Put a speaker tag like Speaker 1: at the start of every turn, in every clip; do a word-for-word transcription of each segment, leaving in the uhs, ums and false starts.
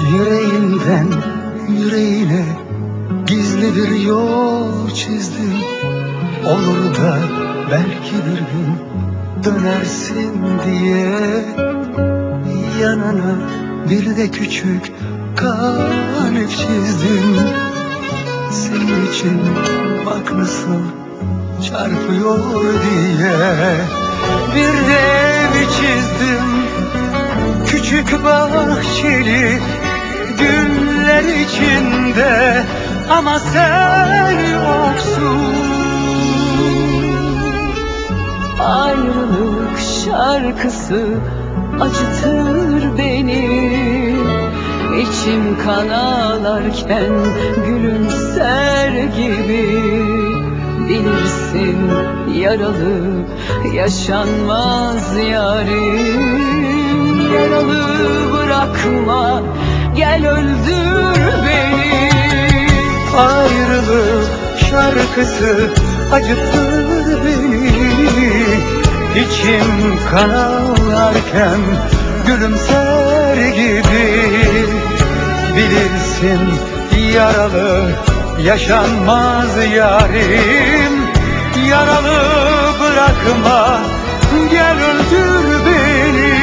Speaker 1: Yüreğinden yüreğine gizli bir yol çizdim. Olur da belki bir gün dönersin diye. Yanına bir de küçük kalp çizdim. Senin için bak nasıl çarpıyor diye. Bir de ev çizdim, küçük bahçeli, güller içinde, ama sen yoksun.
Speaker 2: Ayrılık şarkısı acıtır beni. İçim kan ağlarken gülümser gibi. Bilirsin yaralı yaşanmaz yarim. Yaralı bırakma, gel öldür beni.
Speaker 1: Ayrılık şarkısı acıtır beni. İçim kan ağlarken gülümser gibi. Bilirsin yaralı yaşanmaz yarim. Yaralı bırakma, gel öldür beni.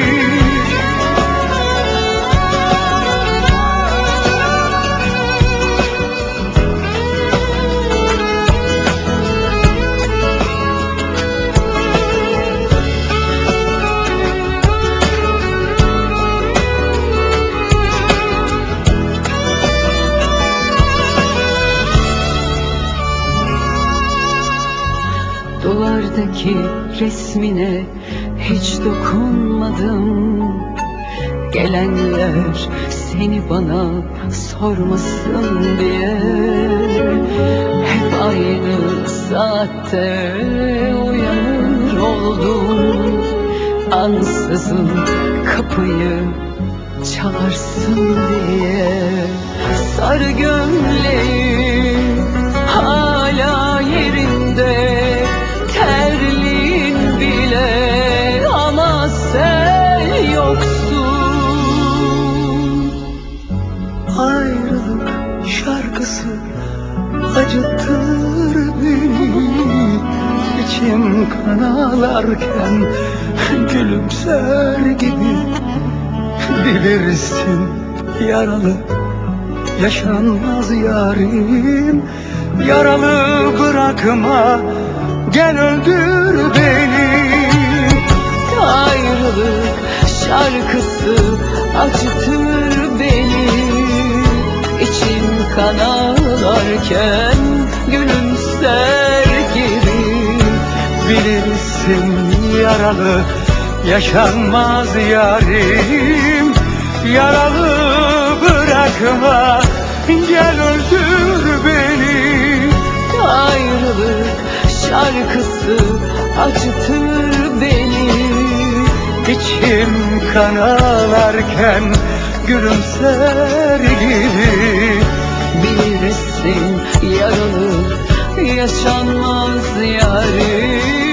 Speaker 2: Duvardaki resmine hiç dokunmadım. Gelenler seni bana sormasın diye. Hep aynı saatte uyanır oldum. Ansızın kapıyı çalarsın diye. Sarı gömleğim hala yerinde. Terliğin bile, ama sen yoksun.
Speaker 1: Ayrılık şarkısı acıtır beni. İçim kan ağlarken gülümser gibi. Bilirsin yaralı yaşanmaz yarim. Yaralı bırakma, gel öldür beni.
Speaker 2: Ayrılık şarkısı acıtır beni. İçim kan ağlarken gülümser gibi.
Speaker 1: Bilirsin yaralı yaşanmaz yarim. Yaralı bırakma, gel öldür beni.
Speaker 2: Ayrılık şarkısı acıtır beni.
Speaker 1: İçim kan ağlarken gülümser gibi.
Speaker 2: Bilirsin yaralı yaşanmaz yarim.